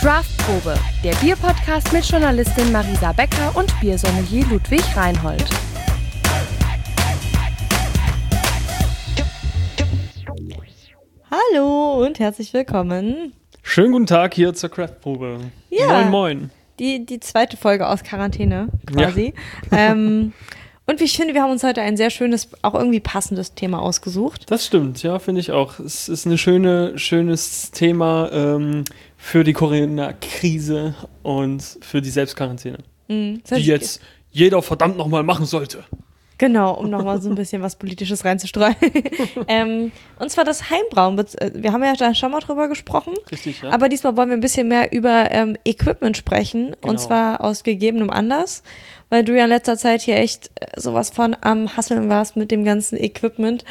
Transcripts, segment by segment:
Craftprobe, der Bierpodcast mit Journalistin Marisa Becker und Biersommelier Ludwig Reinhold. Hallo und herzlich willkommen. Schönen guten Tag hier zur Craftprobe. Ja, moin, moin. Die zweite Folge aus Quarantäne quasi. Ja. Und wie ich finde, wir haben uns heute ein sehr schönes, auch irgendwie passendes Thema ausgesucht. Das stimmt, ja, finde ich auch. Es ist ein schönes Thema für die Corona-Krise und für die Selbstquarantäne, die jetzt jeder verdammt nochmal machen sollte. Genau, um nochmal so ein bisschen was Politisches reinzustreuen. Und zwar das Heimbrauen. Wir haben ja da schon mal drüber gesprochen. Richtig, ja. Aber diesmal wollen wir ein bisschen mehr über Equipment sprechen. Genau. Und zwar aus gegebenem Anlass. Weil du ja in letzter Zeit hier echt sowas von am Hasseln warst mit dem ganzen Equipment.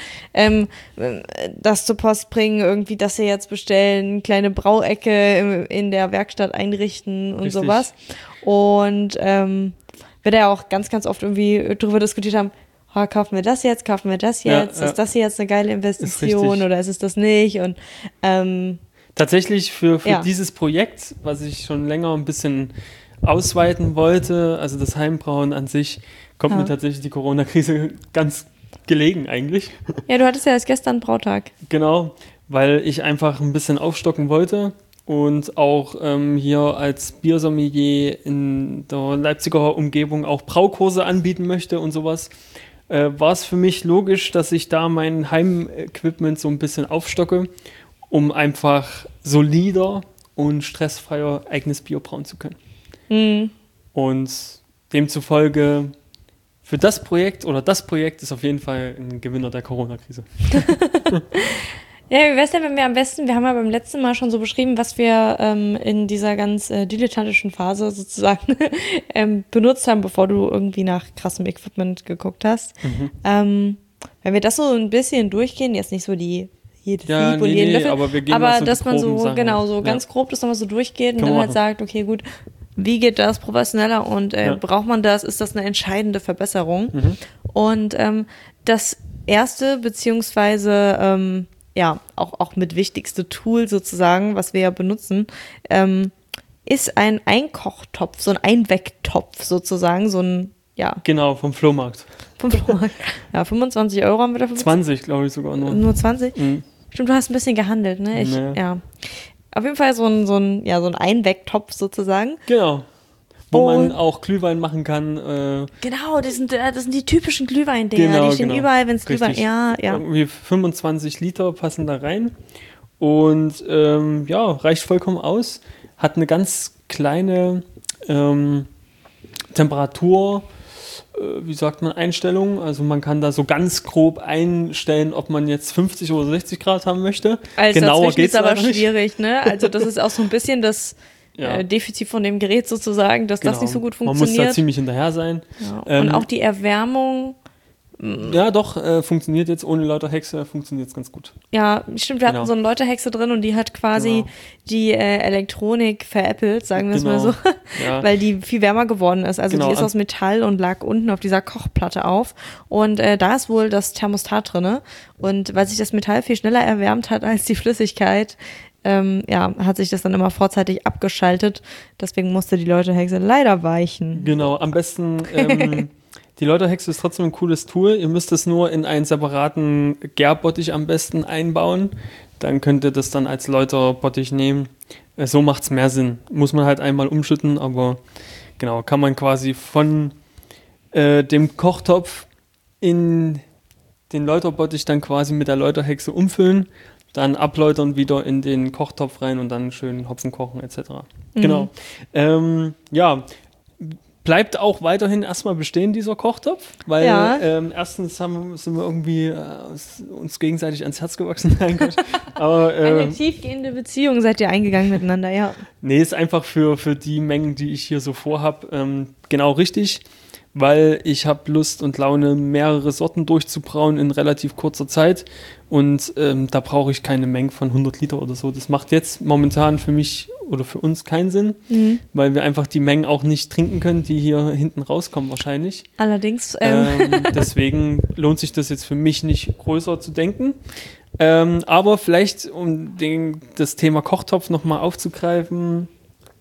Das zur Post bringen, irgendwie das hier jetzt bestellen, kleine Brauecke in der Werkstatt einrichten und Richtig. sowas. Und wir da ja auch ganz, ganz oft irgendwie drüber diskutiert haben, kaufen wir das jetzt, Ja. Ist das hier jetzt eine geile Investition oder ist es das nicht? Und tatsächlich für ja. dieses Projekt, was ich schon länger ein bisschen ausweiten wollte, also das Heimbrauen an sich, kommt mir tatsächlich die Corona-Krise ganz gelegen eigentlich. Ja, du hattest ja erst gestern Brautag. Genau, weil ich einfach ein bisschen aufstocken wollte und auch hier als Biersommelier in der Leipziger Umgebung auch Braukurse anbieten möchte und sowas, war es für mich logisch, dass ich da mein Heimequipment so ein bisschen aufstocke, um einfach solider und stressfreier eigenes Bier brauen zu können. Mhm. Und demzufolge für das Projekt ist auf jeden Fall ein Gewinner der Corona-Krise. Ja, wie wär's denn, wenn wir wir haben ja beim letzten Mal schon so beschrieben, was wir in dieser ganz dilettantischen Phase sozusagen benutzt haben, bevor du irgendwie nach krassem Equipment geguckt hast. Wenn wir das so ein bisschen durchgehen, jetzt nicht so die jedes Sieb und jeden Löffel, aber wir gehen aber so dass man so, Sachen. genau, so ganz grob das nochmal so durchgeht und dann halt sagt, okay, gut, wie geht das professioneller und braucht man das, ist das eine entscheidende Verbesserung? Und das erste, beziehungsweise auch mit wichtigste Tool sozusagen, was wir ja benutzen, ist ein Einkochtopf, so ein Einwegtopf sozusagen, so ein, ja. Genau, vom Flohmarkt. Ja, 25 € haben wir dafür. 20, glaube ich sogar nur. Nur 20? Mhm. Stimmt, du hast ein bisschen gehandelt, ne? Ja. Auf jeden Fall so ein Einwegtopf sozusagen. Genau. Wo man auch Glühwein machen kann. Genau, das sind die typischen Glühwein-Dinger. Die stehen überall, wenn es Glühwein... Ja. Irgendwie 25 Liter passen da rein. Und reicht vollkommen aus. Hat eine ganz kleine Temperatur, Einstellung. Also man kann da so ganz grob einstellen, ob man jetzt 50 oder 60 Grad haben möchte. Also genauer geht's ist aber nicht. Schwierig, ne? Also das ist auch so ein bisschen das Defizit von dem Gerät sozusagen, dass das nicht so gut funktioniert. Man muss da ziemlich hinterher sein. Ja. Und auch die Erwärmung. Ja, doch, funktioniert jetzt ohne Läuterhexe, funktioniert es ganz gut. Ja, stimmt, wir hatten so eine Läuterhexe drin und die hat quasi die Elektronik veräppelt, sagen wir es mal so, weil die viel wärmer geworden ist. Also die ist aus Metall und lag unten auf dieser Kochplatte auf und da ist wohl das Thermostat drin und weil sich das Metall viel schneller erwärmt hat als die Flüssigkeit, hat sich das dann immer vorzeitig abgeschaltet, deswegen musste die Läuterhexe leider weichen. Genau, am besten... Die Läuterhexe ist trotzdem ein cooles Tool. Ihr müsst es nur in einen separaten Gärbottich am besten einbauen. Dann könnt ihr das dann als Läuterbottich nehmen. So macht es mehr Sinn. Muss man halt einmal umschütten, aber genau, kann man quasi von dem Kochtopf in den Läuterbottich dann quasi mit der Läuterhexe umfüllen, dann abläutern wieder in den Kochtopf rein und dann schön Hopfen kochen etc. Genau. Bleibt auch weiterhin erstmal bestehen, dieser Kochtopf, weil erstens sind wir irgendwie uns gegenseitig ans Herz gewachsen. Aber, eine tiefgehende Beziehung seid ihr eingegangen miteinander, ja. Nee, ist einfach für die Mengen, die ich hier so vorhab, genau richtig, weil ich habe Lust und Laune, mehrere Sorten durchzubrauen in relativ kurzer Zeit und da brauche ich keine Mengen von 100 Liter oder so. Das macht jetzt momentan für mich oder für uns keinen Sinn, weil wir einfach die Mengen auch nicht trinken können, die hier hinten rauskommen wahrscheinlich. Allerdings. Deswegen lohnt sich das jetzt für mich nicht größer zu denken. Aber vielleicht, um das Thema Kochtopf nochmal aufzugreifen,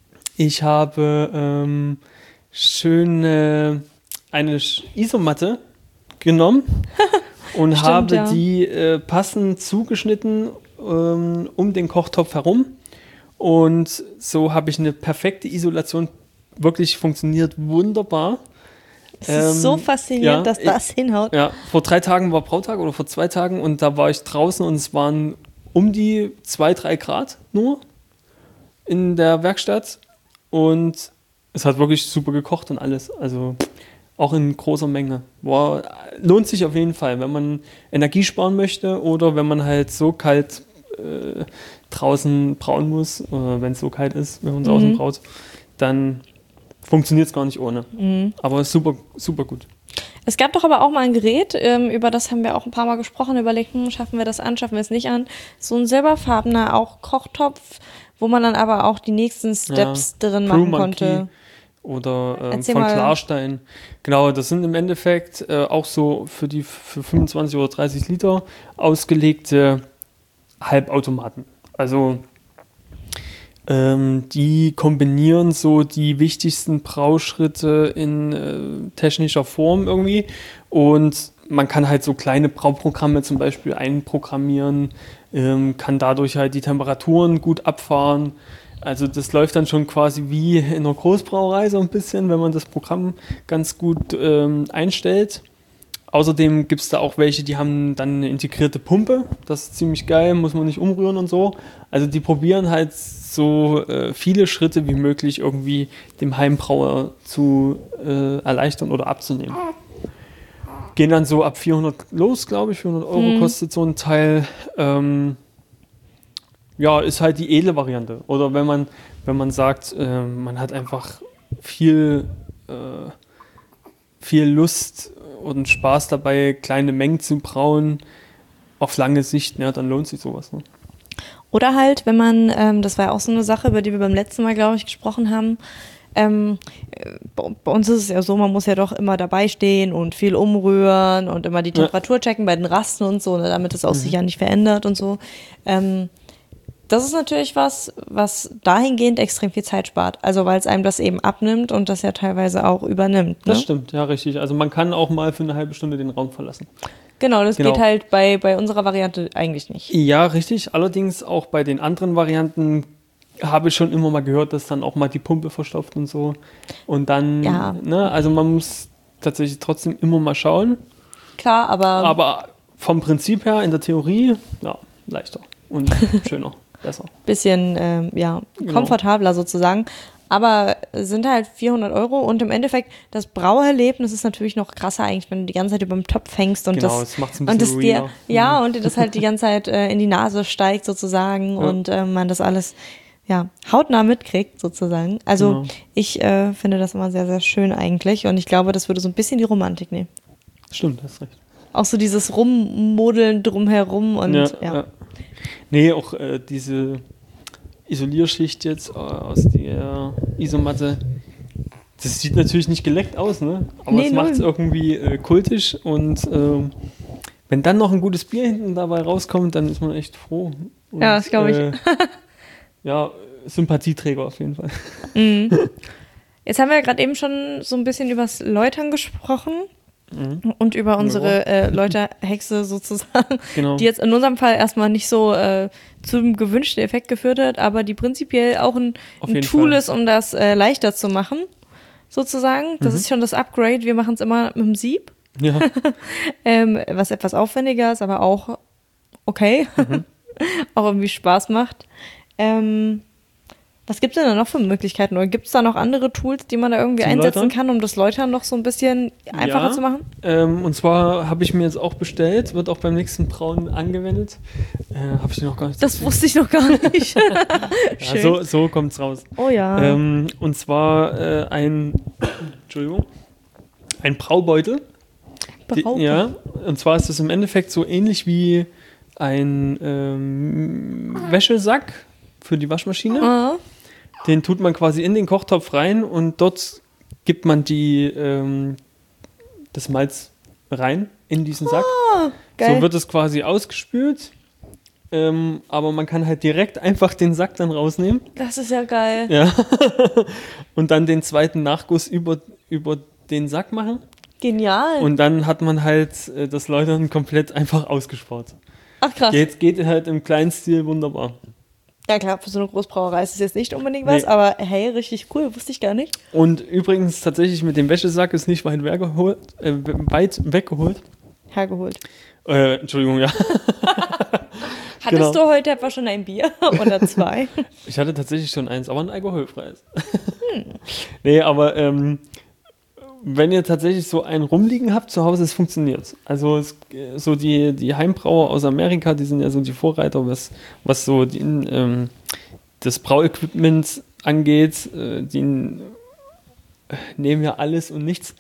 Ich habe schön eine Isomatte genommen und Stimmt, habe die passend zugeschnitten um den Kochtopf herum. Und so habe ich eine perfekte Isolation. Wirklich funktioniert wunderbar. Es ist so faszinierend, dass das hinhaut. Ja, vor 3 Tagen war Brautag oder vor 2 Tagen und da war ich draußen und es waren um die 2-3 Grad nur in der Werkstatt und es hat wirklich super gekocht und alles. Also auch in großer Menge. Lohnt sich auf jeden Fall, wenn man Energie sparen möchte oder wenn man halt so kalt draußen brauen muss, wenn es so kalt ist, wenn man draußen braut, dann funktioniert es gar nicht ohne. Aber super, super gut. Es gab doch aber auch mal ein Gerät, über das haben wir auch ein paar Mal gesprochen, überlegt, schaffen wir das an, schaffen wir es nicht an. So ein silberfarbener auch Kochtopf, wo man dann aber auch die nächsten Steps drin machen konnte. Oder von Klarstein. Genau, das sind im Endeffekt auch so für 25 oder 30 Liter ausgelegte Halbautomaten. Also die kombinieren so die wichtigsten Brauschritte in technischer Form irgendwie und man kann halt so kleine Brauprogramme zum Beispiel einprogrammieren, kann dadurch halt die Temperaturen gut abfahren. Also das läuft dann schon quasi wie in einer Großbrauerei so ein bisschen, wenn man das Programm ganz gut einstellt. Außerdem gibt es da auch welche, die haben dann eine integrierte Pumpe. Das ist ziemlich geil, muss man nicht umrühren und so. Also die probieren halt so viele Schritte wie möglich irgendwie dem Heimbrauer zu erleichtern oder abzunehmen. Gehen dann so ab 400 los, glaube ich. 400 Euro kostet so ein Teil. Ist halt die edle Variante. Oder wenn man sagt, man hat einfach viel Lust und Spaß dabei, kleine Mengen zu brauen, auf lange Sicht, dann lohnt sich sowas. Ne? Oder halt, wenn man, das war ja auch so eine Sache, über die wir beim letzten Mal, glaube ich, gesprochen haben, bei uns ist es ja so, man muss ja doch immer dabei stehen und viel umrühren und immer die Temperatur checken bei den Rasten und so, ne, damit es auch sich ja nicht verändert und so. Das ist natürlich was dahingehend extrem viel Zeit spart. Also weil es einem das eben abnimmt und das ja teilweise auch übernimmt. Ne? Das stimmt, ja, richtig. Also man kann auch mal für eine halbe Stunde den Raum verlassen. Genau, das geht halt bei unserer Variante eigentlich nicht. Ja, richtig. Allerdings auch bei den anderen Varianten habe ich schon immer mal gehört, dass dann auch mal die Pumpe verstopft und so. Und dann, also man muss tatsächlich trotzdem immer mal schauen. Klar, aber vom Prinzip her, in der Theorie, leichter und schöner. Besser. Bisschen, komfortabler sozusagen. Aber sind halt 400 Euro und im Endeffekt das Brauerlebnis ist natürlich noch krasser eigentlich, wenn du die ganze Zeit über dem Topf hängst und das macht's ein bisschen dir, und dir das halt die ganze Zeit in die Nase steigt sozusagen und man das alles hautnah mitkriegt sozusagen. Also ich finde das immer sehr, sehr schön eigentlich und ich glaube, das würde so ein bisschen die Romantik nehmen. Stimmt, hast recht. Auch so dieses Rummodeln drumherum und Nee, auch diese Isolierschicht jetzt aus der Isomatte, das sieht natürlich nicht geleckt aus, ne? Aber es macht es irgendwie kultisch und wenn dann noch ein gutes Bier hinten dabei rauskommt, dann ist man echt froh. Und, das glaube ich. Sympathieträger auf jeden Fall. Jetzt haben wir ja gerade eben schon so ein bisschen übers Läutern gesprochen. Und über unsere Läuterhexe sozusagen, die jetzt in unserem Fall erstmal nicht so zum gewünschten Effekt geführt hat, aber die prinzipiell auch ein Tool ist, um das leichter zu machen, sozusagen. Das ist schon das Upgrade, wir machen es immer mit dem Sieb, was etwas aufwendiger ist, aber auch okay, auch irgendwie Spaß macht. Was gibt es denn da noch für Möglichkeiten? Oder gibt es da noch andere Tools, die man da irgendwie einsetzen kann, um das Läutern noch so ein bisschen einfacher zu machen? Und zwar habe ich mir jetzt auch bestellt, wird auch beim nächsten Brauen angewendet. Habe ich noch gar nicht. Das wusste ich noch gar nicht. So kommt es raus. Oh ja. Und zwar ein Braubeutel. Und zwar ist das im Endeffekt so ähnlich wie ein Wäschesack für die Waschmaschine. Den tut man quasi in den Kochtopf rein und dort gibt man das Malz rein in diesen Sack. Geil. So wird es quasi ausgespült aber man kann halt direkt einfach den Sack dann rausnehmen. Das ist ja geil. Ja. Und dann den zweiten Nachguss über den Sack machen. Genial. Und dann hat man halt das Läutern komplett einfach ausgespart. Ach krass. Jetzt geht halt im kleinen Stil wunderbar. Ja klar, für so eine Großbrauerei ist es jetzt nicht unbedingt was, aber hey, richtig cool, wusste ich gar nicht. Und übrigens tatsächlich mit dem Wäschesack ist nicht weit weggeholt. Hergeholt. Entschuldigung, ja. Hattest du heute etwa schon ein Bier oder 2? Ich hatte tatsächlich schon eins, aber ein alkoholfreies. Nee, aber wenn ihr tatsächlich so einen rumliegen habt zu Hause, es funktioniert. Also so die Heimbrauer aus Amerika, die sind ja so die Vorreiter, was so das Brauequipment angeht. Die nehmen ja alles und nichts.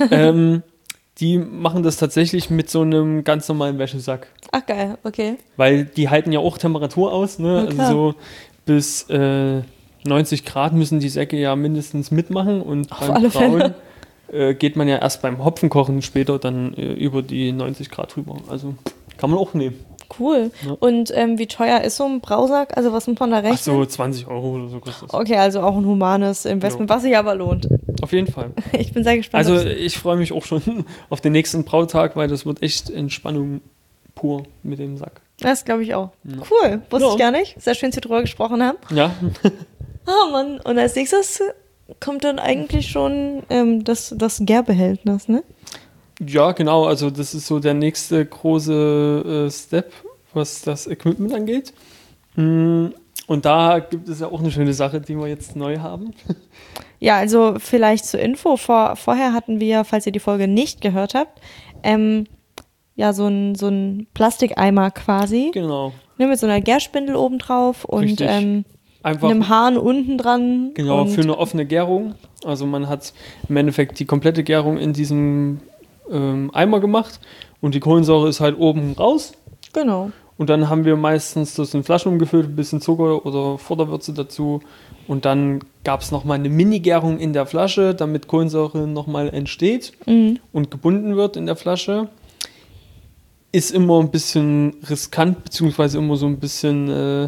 Die machen das tatsächlich mit so einem ganz normalen Wäschesack. Ach geil, okay. Weil die halten ja auch Temperatur aus, ne? Also so bis 90 Grad müssen die Säcke ja mindestens mitmachen und beim Brauen geht man ja erst beim Hopfenkochen später dann über die 90 Grad drüber. Also kann man auch nehmen. Cool. Ja. Und wie teuer ist so ein Brausack? Also was muss man da rechnen? Ach so, 20 Euro oder so kostet das. Okay, also auch ein humanes Investment, was sich aber lohnt. Auf jeden Fall. Ich bin sehr gespannt. Also ich freue mich auch schon auf den nächsten Brautag, weil das wird echt Entspannung pur mit dem Sack. Das glaube ich auch. Ja. Cool, wusste ich gar nicht. Sehr schön, dass wir drüber gesprochen haben. Ja. Oh Mann, und als nächstes kommt dann eigentlich schon das Gärbehältnis, ne? Ja, genau. Also das ist so der nächste große Step, was das Equipment angeht. Und da gibt es ja auch eine schöne Sache, die wir jetzt neu haben. Ja, also vielleicht zur Info. Vorher hatten wir, falls ihr die Folge nicht gehört habt, ja, so ein Plastikeimer quasi. Genau. Ne, mit so einer Gärspindel oben drauf und einem Hahn unten dran. Genau, für eine offene Gärung. Also man hat im Endeffekt die komplette Gärung in diesem Eimer gemacht und die Kohlensäure ist halt oben raus. Genau. Und dann haben wir meistens das in Flaschen umgefüllt, ein bisschen Zucker oder Futterwürze dazu. Und dann gab es nochmal eine Mini-Gärung in der Flasche, damit Kohlensäure nochmal entsteht und gebunden wird in der Flasche. Ist immer ein bisschen riskant, beziehungsweise immer so ein bisschen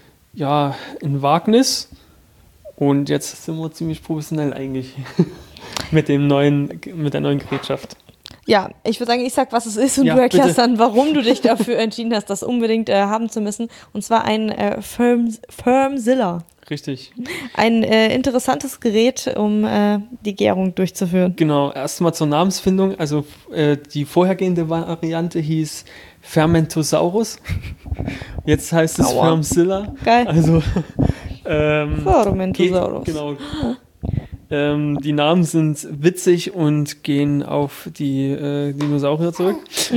ein Wagnis. Und jetzt sind wir ziemlich professionell eigentlich mit der neuen Gerätschaft. Ja, ich würde sagen, ich sag, was es ist und du erklärst dann, warum du dich dafür entschieden hast, das unbedingt haben zu müssen. Und zwar ein Firmzilla. Richtig. Ein interessantes Gerät, um die Gärung durchzuführen. Genau, erstmal zur Namensfindung. Also die vorhergehende Variante hieß Fermentosaurus. Jetzt heißt es Firmzilla. Geil. Also Fermentosaurus. Genau. Die Namen sind witzig und gehen auf die Dinosaurier zurück.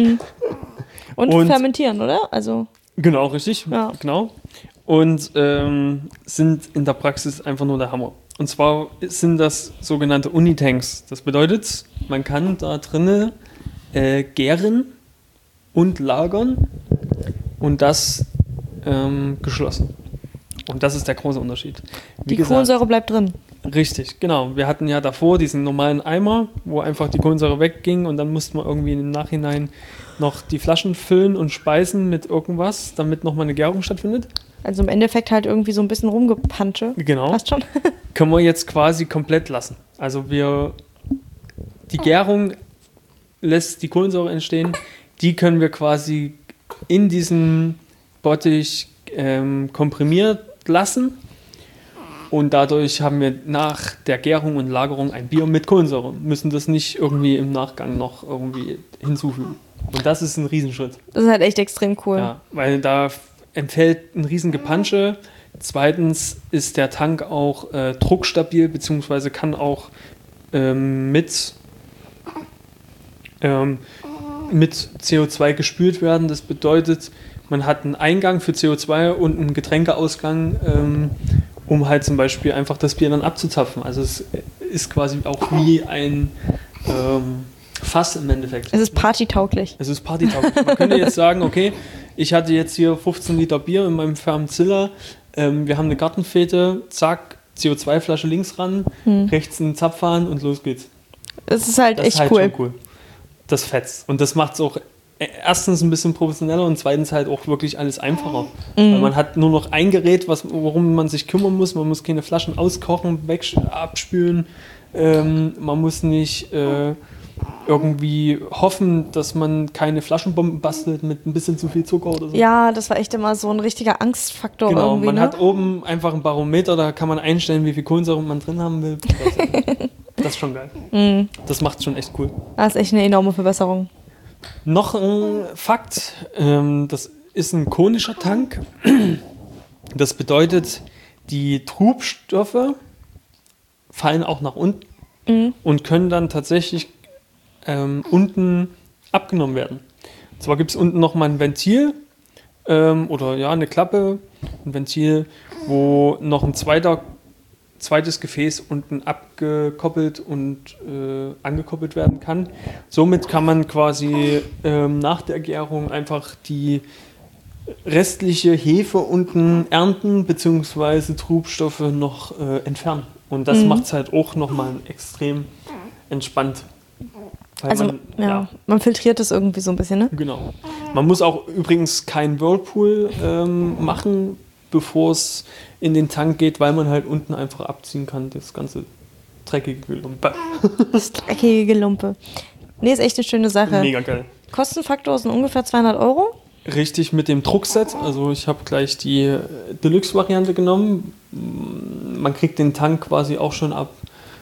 Und fermentieren, oder? Also genau, richtig. Ja. Genau. Und sind in der Praxis einfach nur der Hammer. Und zwar sind das sogenannte Unitanks. Das bedeutet, man kann da drinnen gären und lagern und das geschlossen. Und das ist der große Unterschied. Die Kohlensäure bleibt drin. Richtig, genau. Wir hatten ja davor diesen normalen Eimer, wo einfach die Kohlensäure wegging und dann musste man irgendwie im Nachhinein noch die Flaschen füllen und speisen mit irgendwas, damit nochmal eine Gärung stattfindet. Also im Endeffekt halt irgendwie so ein bisschen rumgepansche. Genau. Passt schon. Können wir jetzt quasi komplett lassen. Also die Gärung lässt die Kohlensäure entstehen, die können wir quasi in diesem Bottich komprimiert lassen. Und dadurch haben wir nach der Gärung und Lagerung ein Bier mit Kohlensäure. Müssen das nicht irgendwie im Nachgang noch irgendwie hinzufügen. Und das ist ein Riesenschritt. Das ist halt echt extrem cool. Ja, weil da entfällt ein Riesengepansche. Zweitens ist der Tank auch druckstabil, beziehungsweise kann auch mit CO2 gespült werden. Das bedeutet, man hat einen Eingang für CO2 und einen Getränkeausgang, um halt zum Beispiel einfach das Bier dann abzuzapfen. Also es ist quasi auch wie ein Fass im Endeffekt. Es ist partytauglich. Es ist partytauglich. Man könnte jetzt sagen, okay, ich hatte jetzt hier 15 Liter Bier in meinem Firmzilla, wir haben eine Gartenfete, zack, CO2-Flasche links ran, rechts einen Zapfhahn und los geht's. Es ist halt echt cool. Schon cool. Das fetzt. Und das macht es auch erstens ein bisschen professioneller und zweitens halt auch wirklich alles einfacher. Weil man hat nur noch ein Gerät, worum man sich kümmern muss. Man muss keine Flaschen auskochen, abspülen. Man muss nicht irgendwie hoffen, dass man keine Flaschenbomben bastelt mit ein bisschen zu viel Zucker oder so. Ja, das war echt immer so ein richtiger Angstfaktor genau, irgendwie. Man hat oben einfach ein Barometer, da kann man einstellen, wie viel Kohlensäure man drin haben will. Das ist schon geil. Das macht schon echt cool. Das ist echt eine enorme Verbesserung. Noch ein Fakt, das ist ein konischer Tank. Das bedeutet, die Trubstoffe fallen auch nach unten und können dann tatsächlich unten abgenommen werden. Und zwar gibt es unten nochmal ein Ventil eine Klappe, ein Ventil, wo noch ein zweites Gefäß unten abgekoppelt und angekoppelt werden kann. Somit kann man quasi nach der Gärung einfach die restliche Hefe unten ernten bzw. Trubstoffe noch entfernen. Und das macht es halt auch nochmal extrem entspannt. Also man filtriert das irgendwie so ein bisschen, ne? Genau. Man muss auch übrigens keinen Whirlpool machen, bevor es in den Tank geht, weil man halt unten einfach abziehen kann, das ganze dreckige Gelumpe. Das dreckige Gelumpe. Nee, ist echt eine schöne Sache. Mega geil. Kostenfaktor sind ungefähr 200 €? Richtig, mit dem Druckset. Also ich habe gleich die Deluxe-Variante genommen. Man kriegt den Tank quasi auch schon ab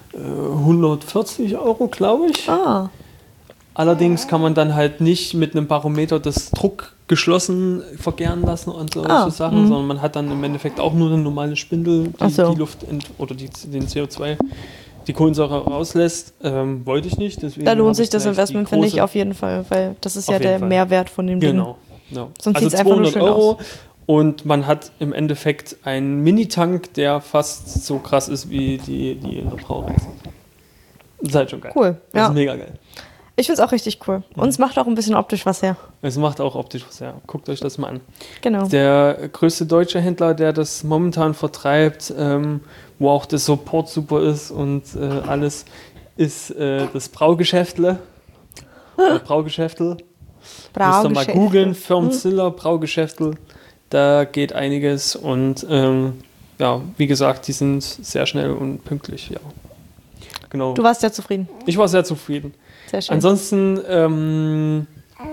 140 €, glaube ich. Ah. Allerdings kann man dann halt nicht mit einem Barometer das Druck geschlossen vergären lassen und solche Sachen, sondern man hat dann im Endeffekt auch nur eine normale Spindel, die die Luft den CO2, die Kohlensäure rauslässt. Wollte ich nicht. Deswegen da lohnt sich das Investment, finde ich, auf jeden Fall, weil das ist ja der Mehrwert von dem Ding. Genau. Ja. Sonst also sieht es einfach nur schön aus. Und man hat im Endeffekt einen Mini-Tank, der fast so krass ist wie die in der Brauerei sind. Das ist halt schon geil. Cool, Das ist mega geil. Ich finde es auch richtig cool. Und es macht auch ein bisschen optisch was her. Es macht auch optisch was her. Guckt euch das mal an. Genau. Der größte deutsche Händler, der das momentan vertreibt, wo auch der Support super ist und alles, ist das Braugeschäftle. Braugeschäftel. Müsst ihr mal googeln, Firmziller, Braugeschäftel. Da geht einiges und wie gesagt, die sind sehr schnell und pünktlich. Ja. Genau. Du warst sehr zufrieden. Ich war sehr zufrieden. Sehr schön. Ansonsten,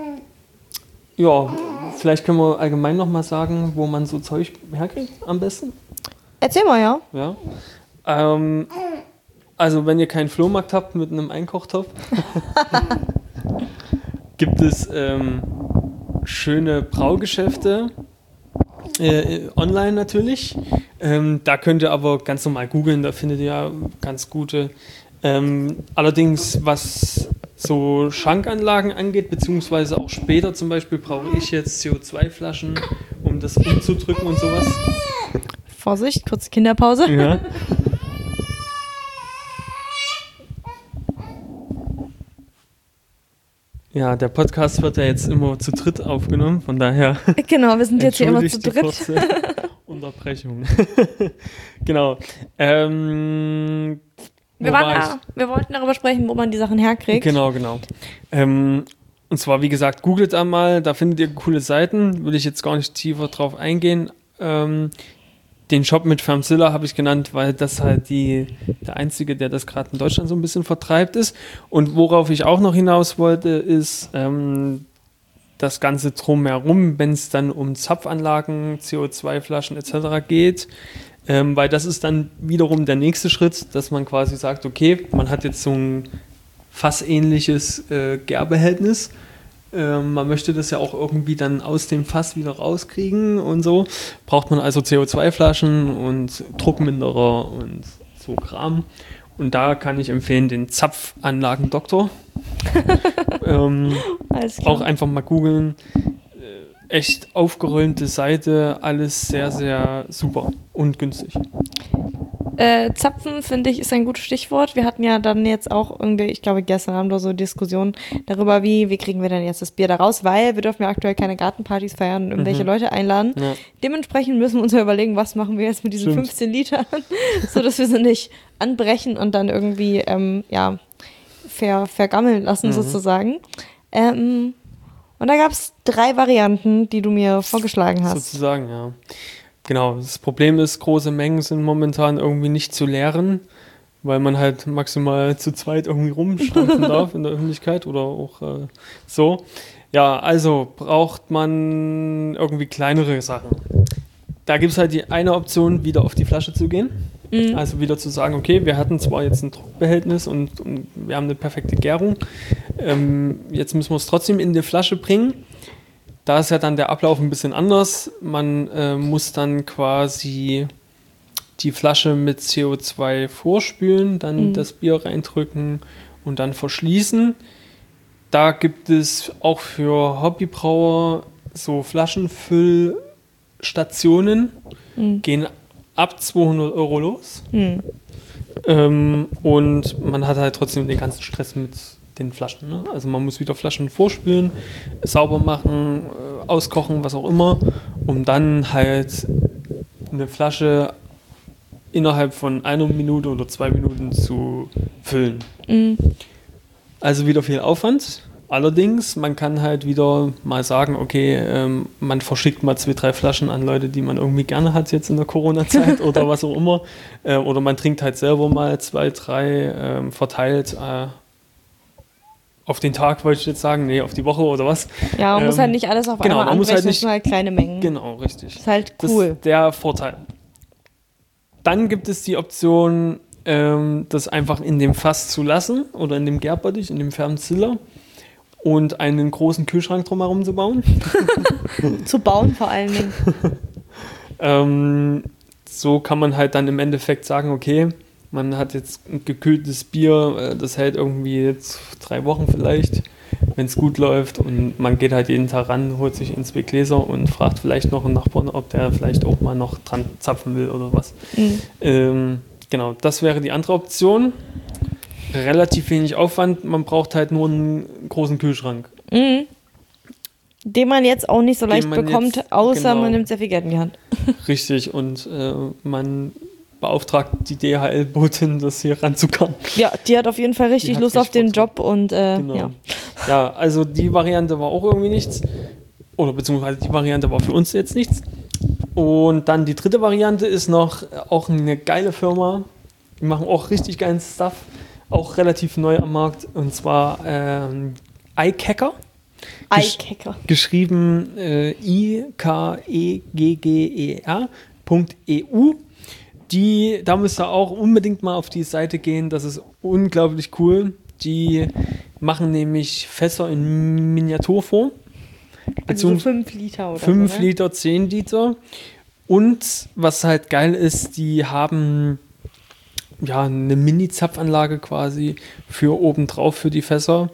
vielleicht können wir allgemein nochmal sagen, wo man so Zeug herkriegt am besten. Erzähl mal, ja. Also wenn ihr keinen Flohmarkt habt mit einem Einkochtopf, gibt es schöne Braugeschäfte, online natürlich. Da könnt ihr aber ganz normal googeln, da findet ihr ja ganz gute. Allerdings, was so Schankanlagen angeht, beziehungsweise auch später zum Beispiel, brauche ich jetzt CO2-Flaschen, um das umzudrücken und sowas. Vorsicht, kurze Kinderpause. Ja. Ja, der Podcast wird ja jetzt immer zu dritt aufgenommen, von daher. Genau, wir sind jetzt hier immer zu dritt. Kurze Unterbrechung. Genau. Wir wollten darüber sprechen, wo man die Sachen herkriegt. Genau. Und zwar, wie gesagt, googelt einmal, da findet ihr coole Seiten, will ich jetzt gar nicht tiefer drauf eingehen. Den Shop mit Firmzilla habe ich genannt, weil das halt der einzige, der das gerade in Deutschland so ein bisschen vertreibt ist. Und worauf ich auch noch hinaus wollte, ist das Ganze drumherum, wenn es dann um Zapfanlagen, CO2-Flaschen etc. geht. Weil das ist dann wiederum der nächste Schritt, dass man quasi sagt, okay, man hat jetzt so ein fassähnliches Gärbehältnis. Man möchte das ja auch irgendwie dann aus dem Fass wieder rauskriegen und so. Braucht man also CO2-Flaschen und Druckminderer und so Kram. Und da kann ich empfehlen den Zapfanlagendoktor. Auch einfach mal googeln. Echt aufgeräumte Seite, alles sehr, sehr super und günstig. Zapfen, finde ich, ist ein gutes Stichwort. Wir hatten ja dann jetzt auch irgendwie, ich glaube gestern Abend oder so Diskussionen darüber, wie kriegen wir denn jetzt das Bier da raus, weil wir dürfen ja aktuell keine Gartenpartys feiern und irgendwelche Leute einladen. Ja. Dementsprechend müssen wir uns ja überlegen, was machen wir jetzt mit diesen 15 Litern, sodass wir sie nicht anbrechen und dann irgendwie vergammeln lassen sozusagen. Und Und da gab es 3 Varianten, die du mir vorgeschlagen hast. Sozusagen, ja. Genau, das Problem ist, große Mengen sind momentan irgendwie nicht zu leeren, weil man halt maximal zu zweit irgendwie rumstampfen darf in der Öffentlichkeit oder auch so. Ja, also braucht man irgendwie kleinere Sachen. Da gibt es halt die eine Option, wieder auf die Flasche zu gehen. Also wieder zu sagen, okay, wir hatten zwar jetzt ein Druckbehältnis und wir haben eine perfekte Gärung, jetzt müssen wir es trotzdem in die Flasche bringen. Da ist ja dann der Ablauf ein bisschen anders. Man muss dann quasi die Flasche mit CO2 vorspülen, dann das Bier reindrücken und dann verschließen. Da gibt es auch für Hobbybrauer so Flaschenfüllstationen, gehen ab 200 € los. Und man hat halt trotzdem den ganzen Stress mit den Flaschen. Ne? Also man muss wieder Flaschen vorspülen, sauber machen, auskochen, was auch immer, um dann halt eine Flasche innerhalb von 1 Minute oder 2 Minuten zu füllen. Also wieder viel Aufwand. Allerdings, man kann halt wieder mal sagen, okay, man verschickt mal 2, 3 Flaschen an Leute, die man irgendwie gerne hat jetzt in der Corona-Zeit oder was auch immer. Oder man trinkt halt selber mal 2, 3 verteilt auf den Tag, wollte ich jetzt sagen, nee, auf die Woche oder was. Ja, man muss halt nicht alles auf einmal anbrechen, das sind halt kleine Mengen. Genau, richtig. Ist halt cool. Das ist der Vorteil. Dann gibt es die Option, das einfach in dem Fass zu lassen oder in dem Gärbottich, in dem Fermenziller und einen großen Kühlschrank drumherum zu bauen. Zu bauen vor allen Dingen. So kann man halt dann im Endeffekt sagen, okay, man hat jetzt ein gekühltes Bier, das hält irgendwie jetzt 3 Wochen vielleicht, wenn es gut läuft, und man geht halt jeden Tag ran, holt sich 1, 2 Gläser und fragt vielleicht noch einen Nachbarn, ob der vielleicht auch mal noch dran zapfen will oder was. Genau, das wäre die andere Option. Relativ wenig Aufwand, man braucht halt nur einen großen Kühlschrank. Den man jetzt auch nicht so leicht bekommt, außer man nimmt sehr viel Geld in die Hand. Richtig, und man beauftragt die DHL-Botin, das hier ranzukommen. Ja, die hat auf jeden Fall richtig Lust auf den Job und genau. ja. Ja, also die Variante war auch irgendwie nichts. Oder beziehungsweise die Variante war für uns jetzt nichts. Und dann die dritte Variante ist noch auch eine geile Firma. Die machen auch richtig geilen Stuff. Auch relativ neu am Markt. Und zwar iKegger. iKegger. Geschrieben ikegger.eu. Da müsst ihr auch unbedingt mal auf die Seite gehen. Das ist unglaublich cool. Die machen nämlich Fässer in Miniaturform. Also so 5 Liter oder 5 Liter, 10 Liter. Und was halt geil ist, die haben ja eine Mini-Zapfanlage quasi für obendrauf für die Fässer.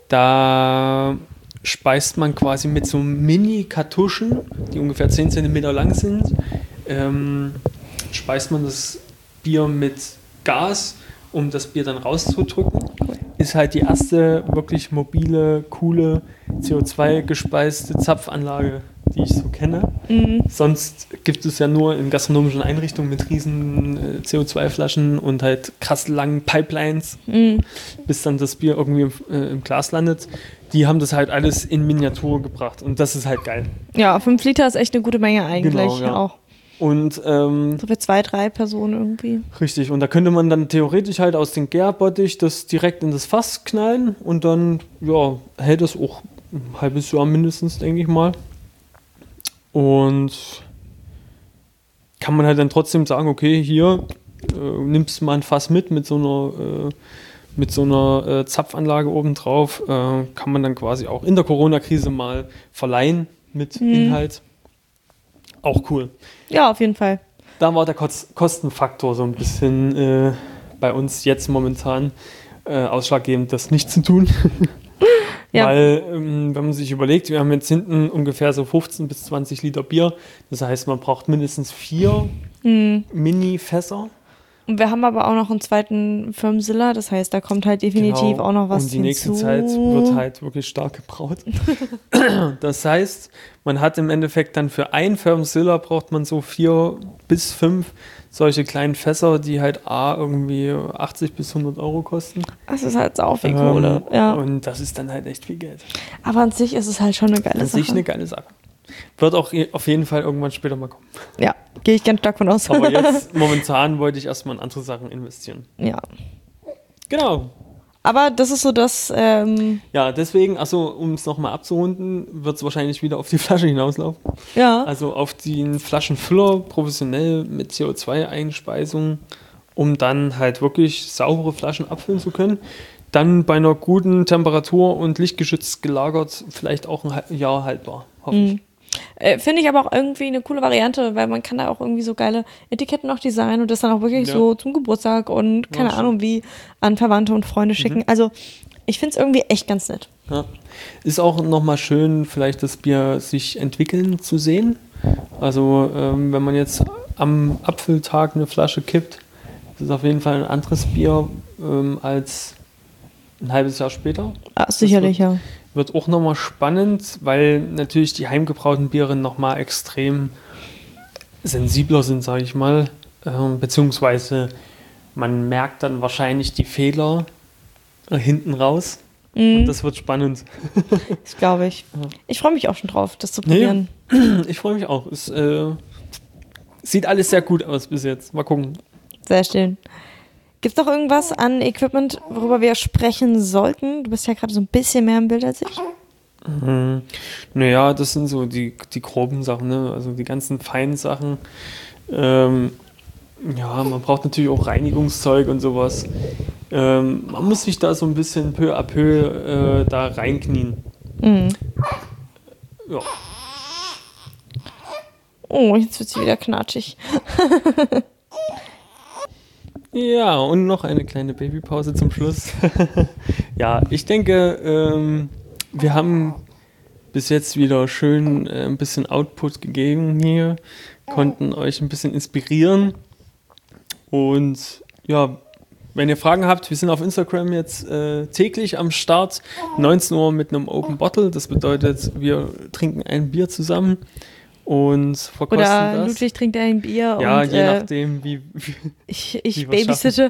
Da speist man quasi mit so Mini-Kartuschen, die ungefähr 10 cm lang sind, speist man das Bier mit Gas, um das Bier dann rauszudrücken. Ist halt die erste wirklich mobile, coole, CO2-gespeiste Zapfanlage, die ich so kenne. Sonst gibt es ja nur in gastronomischen Einrichtungen mit riesen CO2-Flaschen und halt krass langen Pipelines, bis dann das Bier irgendwie im Glas landet. Die haben das halt alles in Miniatur gebracht und das ist halt geil. Ja, 5 Liter ist echt eine gute Menge eigentlich. Genau, ja. Auch. Und so für 2, 3 Personen irgendwie. Richtig, und da könnte man dann theoretisch halt aus dem Gärbottich das direkt in das Fass knallen und dann ja, hält das auch ein halbes Jahr mindestens, denke ich mal. Und kann man halt dann trotzdem sagen, okay, hier nimmst du mal ein Fass mit so einer Zapfanlage obendrauf, kann man dann quasi auch in der Corona-Krise mal verleihen mit Inhalt. Auch cool. Ja, auf jeden Fall. Da war der Kostenfaktor so ein bisschen bei uns jetzt momentan ausschlaggebend, das nicht zu tun. Ja. Weil, wenn man sich überlegt, wir haben jetzt hinten ungefähr so 15 bis 20 Liter Bier. Das heißt, man braucht mindestens 4 Mini-Fässer. Und wir haben aber auch noch einen zweiten Firmenziller, das heißt, da kommt halt definitiv auch noch was hinzu. Und die nächste Zeit wird halt wirklich stark gebraut. Das heißt, man hat im Endeffekt dann für einen Firmenziller braucht man so 4 bis 5 solche kleinen Fässer, die halt irgendwie 80 bis 100 Euro kosten. Das ist halt sau viel Kohle, ja. Und das ist dann halt echt viel Geld. Aber an sich ist es halt schon eine geile Sache. An sich eine geile Sache. Wird auch auf jeden Fall irgendwann später mal kommen. Ja, gehe ich ganz stark von aus. Aber jetzt, momentan, wollte ich erstmal in andere Sachen investieren. Ja. Genau. Aber das ist so das... Ja, deswegen, um es nochmal abzurunden, wird es wahrscheinlich wieder auf die Flasche hinauslaufen. Ja. Also auf den Flaschenfüller, professionell mit CO2-Einspeisung, um dann halt wirklich saubere Flaschen abfüllen zu können. Dann bei einer guten Temperatur und lichtgeschützt gelagert, vielleicht auch ein Jahr haltbar, hoffe ich. Finde ich aber auch irgendwie eine coole Variante, weil man kann da auch irgendwie so geile Etiketten noch designen und das dann auch wirklich so zum Geburtstag und keine Ahnung wie an Verwandte und Freunde schicken. Also ich finde es irgendwie echt ganz nett. Ja. Ist auch nochmal schön, vielleicht das Bier sich entwickeln zu sehen. Also wenn man jetzt am Abfülltag eine Flasche kippt, ist es auf jeden Fall ein anderes Bier als ein halbes Jahr später. Ah, sicherlich, ja. Wird auch nochmal spannend, weil natürlich die heimgebrauten Biere nochmal extrem sensibler sind, sage ich mal. Beziehungsweise man merkt dann wahrscheinlich die Fehler hinten raus. Und das wird spannend. Das glaube ich. Ich freue mich auch schon drauf, das zu probieren. Nee, ich freue mich auch. Es sieht alles sehr gut aus bis jetzt. Mal gucken. Sehr schön. Gibt es noch irgendwas an Equipment, worüber wir sprechen sollten? Du bist ja gerade so ein bisschen mehr im Bild als ich. Naja, das sind so die groben Sachen, ne? Also die ganzen feinen Sachen. Ja, man braucht natürlich auch Reinigungszeug und sowas. Man muss sich da so ein bisschen peu à peu da reinknien. Ja. Oh, jetzt wird sie wieder knatschig. Ja, und noch eine kleine Babypause zum Schluss. Ja, ich denke, wir haben bis jetzt wieder schön ein bisschen Output gegeben hier, konnten euch ein bisschen inspirieren. Und ja, wenn ihr Fragen habt, wir sind auf Instagram jetzt täglich am Start, 19 Uhr mit einem Open Bottle. Das bedeutet, wir trinken ein Bier zusammen und verkosten das. Oder Ludwig trinkt ein Bier. Ja, und, je nachdem, wie ich babysitte.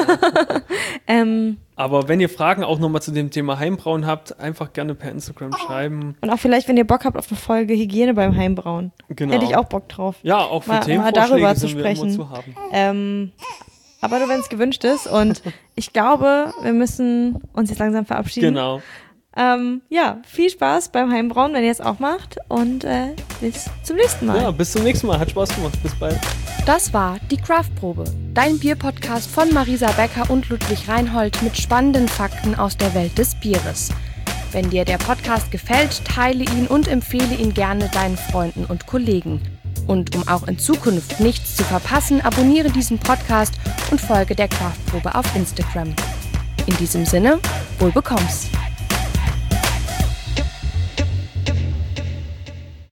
Aber wenn ihr Fragen auch nochmal zu dem Thema Heimbrauen habt, einfach gerne per Instagram schreiben. Und auch vielleicht, wenn ihr Bock habt auf eine Folge Hygiene beim Heimbrauen. Genau. Hätte ich auch Bock drauf. Ja, auch für Themenvorschläge darüber zu sind sprechen. wir immer zu haben. Aber nur, wenn es gewünscht ist. Und ich glaube, wir müssen uns jetzt langsam verabschieden. Genau. Ja, viel Spaß beim Heimbrauen, wenn ihr es auch macht. Und bis zum nächsten Mal. Ja, bis zum nächsten Mal. Hat Spaß gemacht. Bis bald. Das war die Craftprobe, dein Bierpodcast von Marisa Becker und Ludwig Reinhold mit spannenden Fakten aus der Welt des Bieres. Wenn dir der Podcast gefällt, teile ihn und empfehle ihn gerne deinen Freunden und Kollegen. Und um auch in Zukunft nichts zu verpassen, abonniere diesen Podcast und folge der Craftprobe auf Instagram. In diesem Sinne, wohl bekomm's!